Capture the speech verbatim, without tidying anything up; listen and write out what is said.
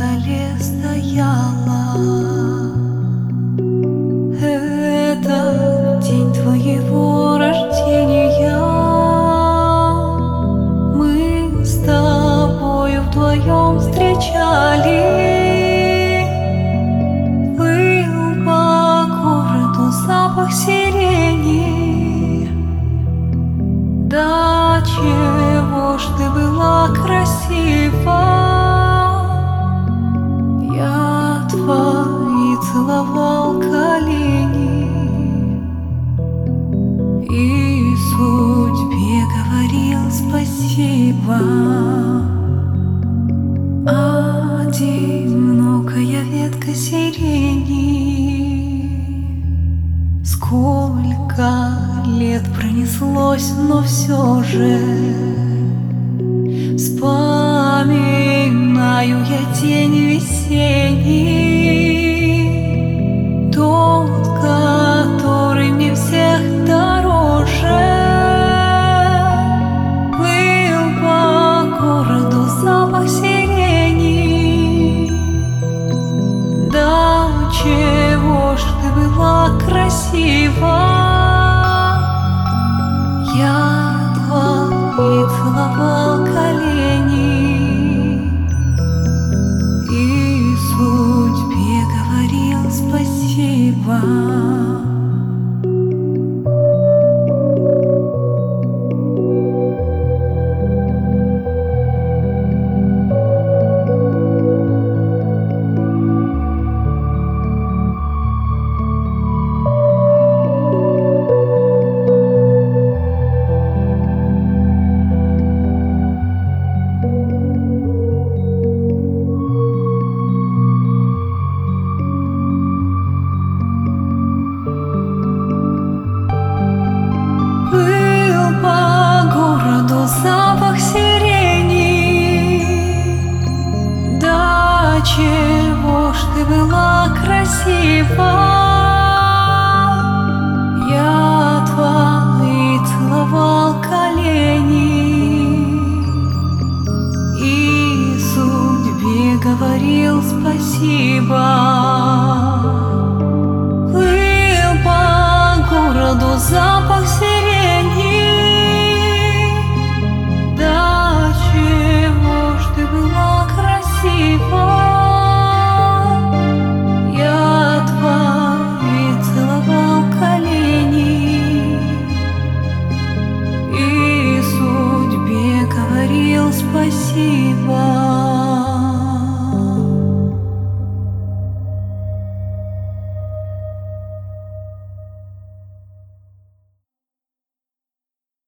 столе стояла. Это день твоего рождения. Мы с тобою вдвоем встречали. Плыл по городу запах сирени. Да чего ж ты была красива. Я твои целовал колени и судьбе говорил спасибо. Одинокая ветка сирени. Сколько лет пронеслось, но все же вспоминаю я день весенний, тот, который мне всех дороже. Плыл по городу запах сирени. Да чего ж ты была красива. Я твои целовал колени и судьбе говорил спасибо. Запах сирени. Да чего ж ты была красива. Я твои целовал колени и судьбе говорил спасибо. Плыл по городу запах сирени. Я твои целовал колени и судьбе говорил спасибо.